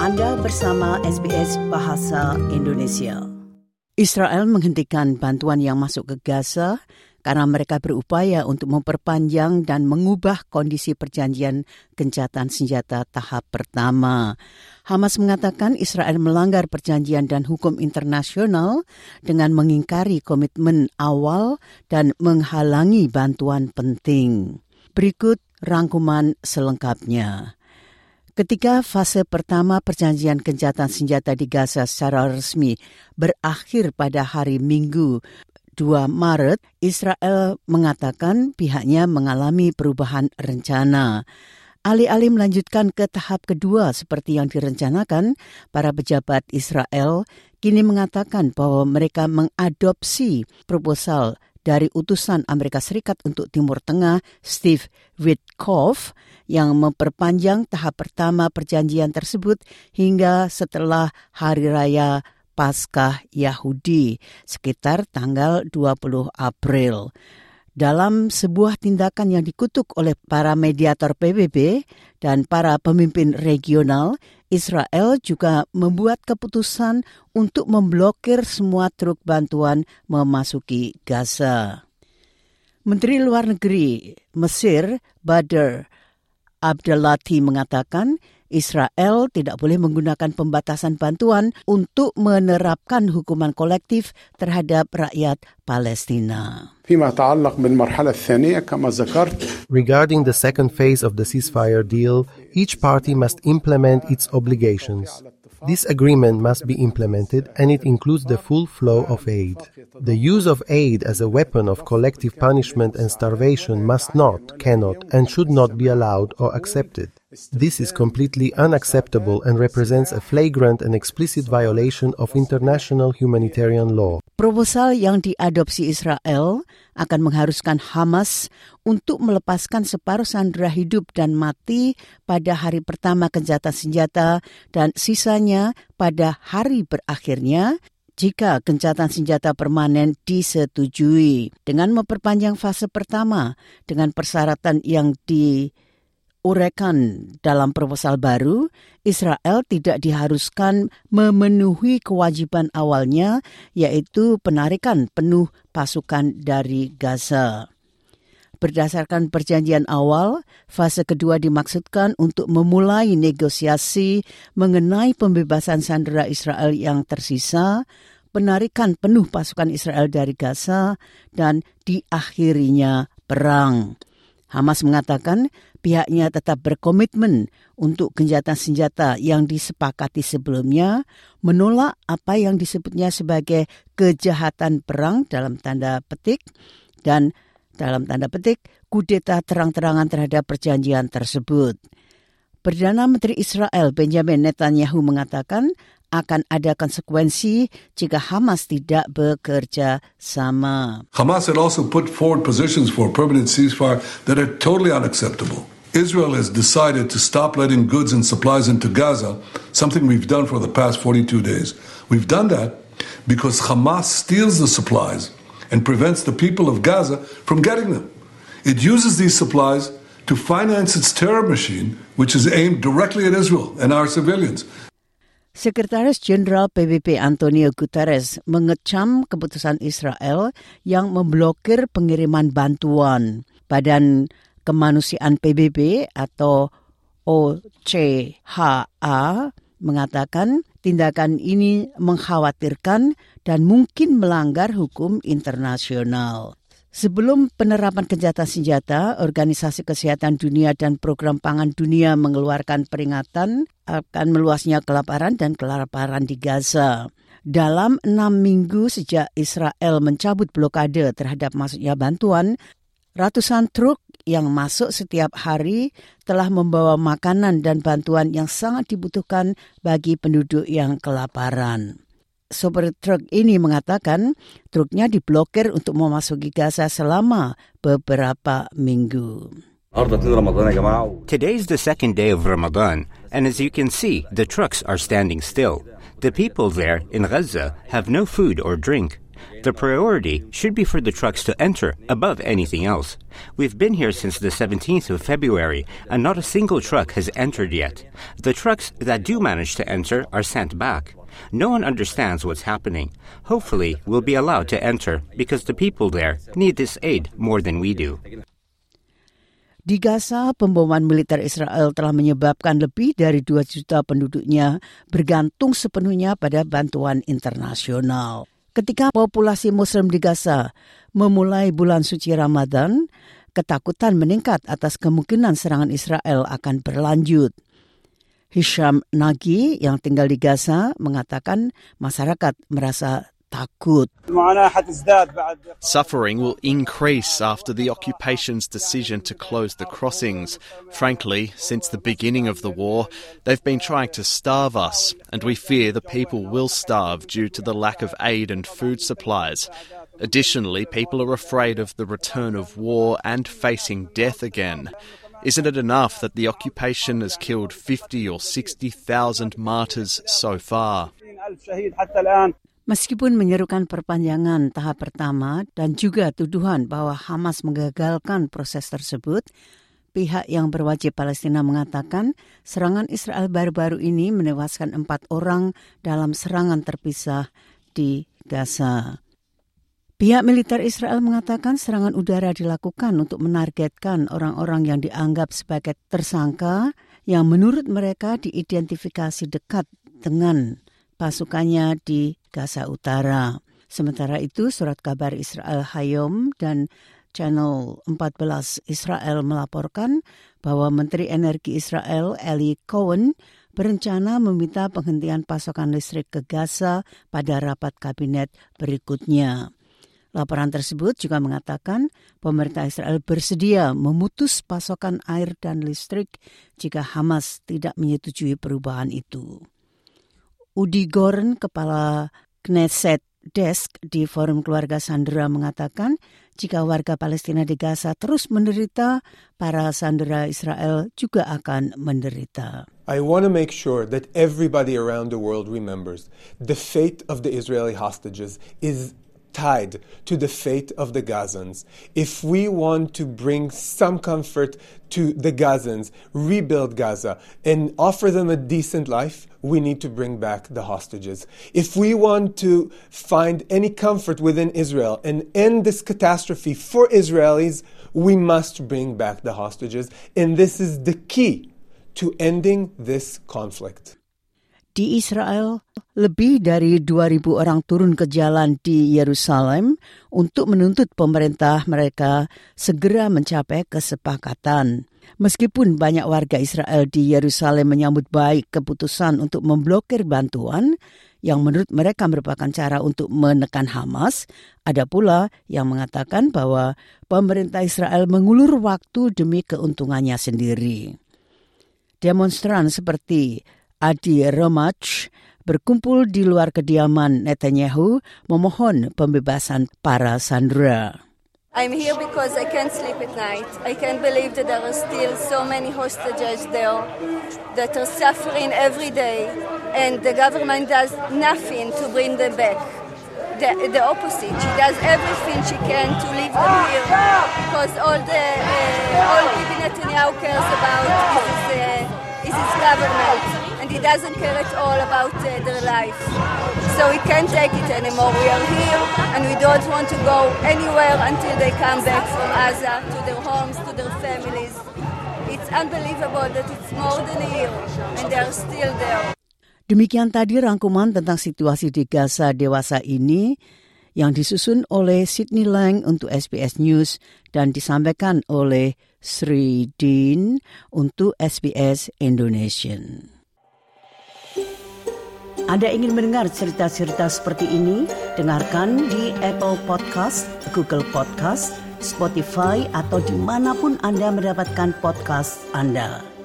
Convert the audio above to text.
Anda bersama SBS Bahasa Indonesia. Israel menghentikan bantuan yang masuk ke Gaza karena mereka berupaya untuk memperpanjang dan mengubah kondisi perjanjian gencatan senjata tahap pertama. Hamas mengatakan Israel melanggar perjanjian dan hukum internasional dengan mengingkari komitmen awal dan menghalangi bantuan penting. Berikut rangkuman selengkapnya. Ketika fase pertama perjanjian gencatan senjata di Gaza secara resmi berakhir pada hari Minggu 2 Maret, Israel mengatakan pihaknya mengalami perubahan rencana. Alih-alih melanjutkan ke tahap kedua seperti yang direncanakan, para pejabat Israel kini mengatakan bahwa mereka mengadopsi proposal dari utusan Amerika Serikat untuk Timur Tengah, Steve Witkoff, yang memperpanjang tahap pertama perjanjian tersebut hingga setelah Hari Raya Paskah Yahudi, sekitar tanggal 20 April. Dalam sebuah tindakan yang dikutuk oleh para mediator PBB dan para pemimpin regional, Israel juga membuat keputusan untuk memblokir semua truk bantuan memasuki Gaza. Menteri Luar Negeri Mesir, Badr Abdelati, mengatakan Israel tidak boleh menggunakan pembatasan bantuan untuk menerapkan hukuman kolektif terhadap rakyat Palestina. Regarding the second phase of the ceasefire deal, each party must implement its obligations. This agreement must be implemented, and it includes the full flow of aid. The use of aid as a weapon of collective punishment and starvation must not, cannot, and should not be allowed or accepted. This is completely unacceptable and represents a flagrant and explicit violation of international humanitarian law. Proposal yang diadopsi Israel akan mengharuskan Hamas untuk melepaskan separuh sandera hidup dan mati pada hari pertama gencatan senjata dan sisanya pada hari berakhirnya jika gencatan senjata permanen disetujui. Dengan memperpanjang fase pertama dengan persyaratan yang diuraikan dalam proposal baru, Israel tidak diharuskan memenuhi kewajiban awalnya, yaitu penarikan penuh pasukan dari Gaza. Berdasarkan perjanjian awal, fase kedua dimaksudkan untuk memulai negosiasi mengenai pembebasan sandera Israel yang tersisa, penarikan penuh pasukan Israel dari Gaza, dan diakhirinya perang. Hamas mengatakan pihaknya tetap berkomitmen untuk gencatan senjata yang disepakati sebelumnya, menolak apa yang disebutnya sebagai kejahatan perang dalam tanda petik, dan dalam tanda petik, kudeta terang-terangan terhadap perjanjian tersebut. Perdana Menteri Israel Benjamin Netanyahu mengatakan akan ada konsekuensi jika Hamas tidak bekerja sama. Hamas had also put forward positions for a permanent ceasefire that are totally unacceptable. Israel has decided to stop letting goods and supplies into Gaza, something we've done for the past 42 days. We've done that because Hamas steals the supplies and prevents the people of Gaza from getting them. It uses these supplies to finance its terror machine, which is aimed directly at Israel and our civilians. Sekretaris Jenderal PBB Antonio Guterres mengecam keputusan Israel yang memblokir pengiriman bantuan. Badan Kemanusiaan PBB atau OCHA mengatakan tindakan ini mengkhawatirkan dan mungkin melanggar hukum internasional. Sebelum penerapan gencatan senjata, Organisasi Kesehatan Dunia dan Program Pangan Dunia mengeluarkan peringatan akan meluasnya kelaparan dan kelaparan di Gaza. Dalam 6 minggu sejak Israel mencabut blokade terhadap masuknya bantuan, ratusan truk yang masuk setiap hari telah membawa makanan dan bantuan yang sangat dibutuhkan bagi penduduk yang kelaparan. Sopir truk ini mengatakan truknya diblokir untuk memasuki Gaza selama beberapa minggu. Today's the second day of Ramadan, and as you can see, the trucks are standing still. The people there in Gaza have no food or drink. The priority should be for the trucks to enter above anything else. We've been here since the 17th of February, and not a single truck has entered yet. The trucks that do manage to enter are sent back. No one understands what's happening. Hopefully, we'll be allowed to enter because the people there need this aid more than we do. Di Gaza, pemboman militer Israel telah menyebabkan lebih dari 2 juta penduduknya bergantung sepenuhnya pada bantuan internasional. Ketika populasi Muslim di Gaza memulai bulan suci Ramadan, ketakutan meningkat atas kemungkinan serangan Israel akan berlanjut. Hisham Nagi yang tinggal di Gaza mengatakan masyarakat merasa takut. Suffering will increase after the occupation's decision to close the crossings. Frankly, since the beginning of the war, they've been trying to starve us, and we fear the people will starve due to the lack of aid and food supplies. Additionally, people are afraid of the return of war and facing death again. Isn't it enough that the occupation has killed 50 or 60,000 martyrs so far? Meskipun menyerukan perpanjangan tahap pertama dan juga tuduhan bahwa Hamas menggagalkan proses tersebut, pihak yang berwajib Palestina mengatakan serangan Israel baru-baru ini menewaskan 4 orang dalam serangan terpisah di Gaza. Pihak militer Israel mengatakan serangan udara dilakukan untuk menargetkan orang-orang yang dianggap sebagai tersangka yang menurut mereka diidentifikasi dekat dengan pasukannya di Gaza Utara. Sementara itu, surat kabar Israel Hayom dan Channel 14 Israel melaporkan bahwa Menteri Energi Israel Eli Cohen berencana meminta penghentian pasokan listrik ke Gaza pada rapat kabinet berikutnya. Laporan tersebut juga mengatakan pemerintah Israel bersedia memutus pasokan air dan listrik jika Hamas tidak menyetujui perubahan itu. Udi Goren, kepala Knesset Desk di Forum Keluarga Sandera mengatakan jika warga Palestina di Gaza terus menderita, para sandera Israel juga akan menderita. I want to make sure that everybody around the world remembers the fate of the Israeli hostages is tied to the fate of the Gazans. If we want to bring some comfort to the Gazans, rebuild Gaza, and offer them a decent life, we need to bring back the hostages. If we want to find any comfort within Israel and end this catastrophe for Israelis, we must bring back the hostages. And this is the key to ending this conflict. Di Israel, lebih dari 2.000 orang turun ke jalan di Yerusalem untuk menuntut pemerintah mereka segera mencapai kesepakatan. Meskipun banyak warga Israel di Yerusalem menyambut baik keputusan untuk memblokir bantuan, yang menurut mereka merupakan cara untuk menekan Hamas, ada pula yang mengatakan bahwa pemerintah Israel mengulur waktu demi keuntungannya sendiri. Demonstran seperti Adi Romach berkumpul di luar kediaman Netanyahu memohon pembebasan para sandera. I'm here because I can't sleep at night. I can't believe that there are still so many hostages there that are suffering every day and the government does nothing to bring them back. The opposite. She does everything she can to leave them here because all Bibi Netanyahu cares about is his government. He doesn't care at all about their life. So we can't take it anymore. We are here and we don't want to go anywhere until they come back from Gaza to their homes, to their families. It's unbelievable that it's more than a year and they are still there. Demikian tadi rangkuman tentang situasi di Gaza dewasa ini yang disusun oleh Sydney Lang untuk SBS News dan disampaikan oleh Sri Dean untuk SBS Indonesian. Anda ingin mendengar cerita-cerita seperti ini? Dengarkan di Apple Podcast, Google Podcast, Spotify, atau dimanapun Anda mendapatkan podcast Anda.